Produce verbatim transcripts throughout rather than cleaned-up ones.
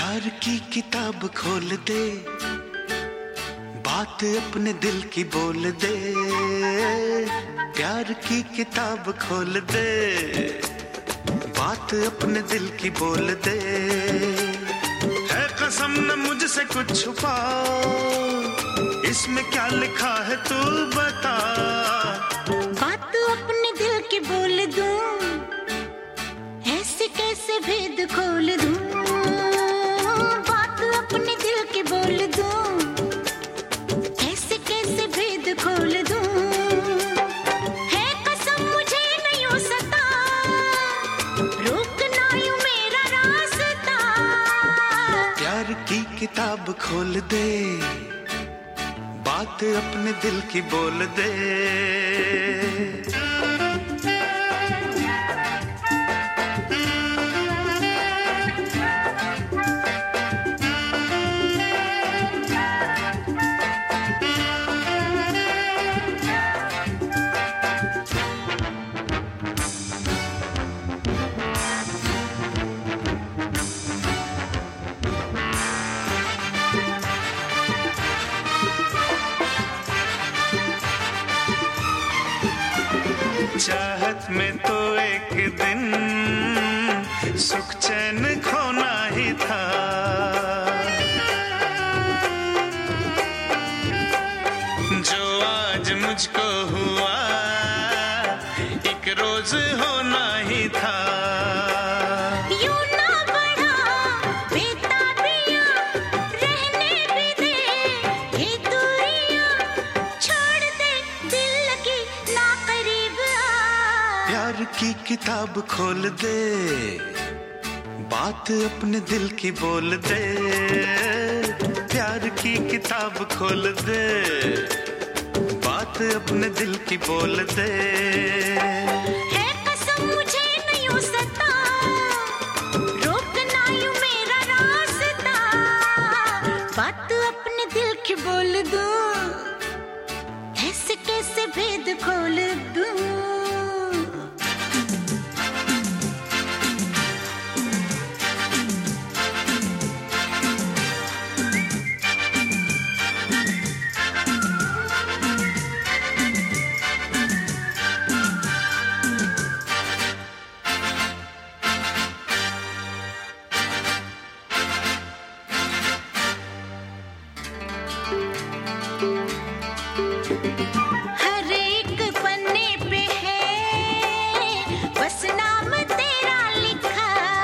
प्यार की किताब खोल दे, बात अपने दिल की बोल दे। प्यार की किताब खोल दे, बात अपने दिल की बोल दे। है कसम न मुझसे कुछ छुपा, इसमें क्या लिखा है तू बता। बात अपने दिल की बोल दूं, ऐसे कैसे भेद खोल दूं। बात अपने दिल की बोल दूं, ऐसे कैसे भेद खोल दूं। है कसम मुझे नहीं हो सता, रोकना यूं मेरा रास्ता। प्यार की किताब खोल दे, बात अपने दिल की बोल दे। चाहत में तो एक दिन सुख चैन खोना ही था। जो आज मुझको हुआ एक रोज होना ही था। यूं ना बढ़ा बेताबियां, रहने भी दे ये दूरियां। छोड़ दे दिल की ना करीब आ। प्यार की किताब खोल दे, बात अपने दिल की बोल दे। प्यार की किताब खोल दे, बात अपने दिल की बोल दे। है कसम मुझे नहीं हो सता, रोकना यूं मेरा रास्ता। बात अपने दिल की बोल दूं, ऐसे कैसे भेद खोल दूं। हर एक पन्ने पे है बस नाम तेरा लिखा।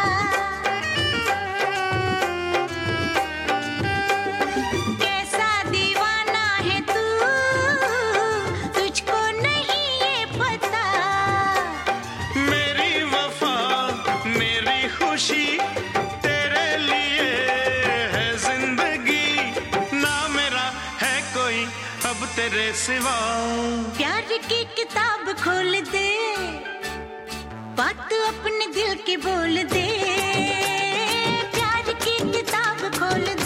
कैसा दीवाना है तू, तुझको नहीं ये पता। मेरी वफा मेरी खुशी तेरे लिए है जिंदगी, ना मेरा है कोई अब तेरे सिवा। प्यार की किताब खोल दे, बात अपने दिल की बोल दे। प्यार की किताब खोल दे।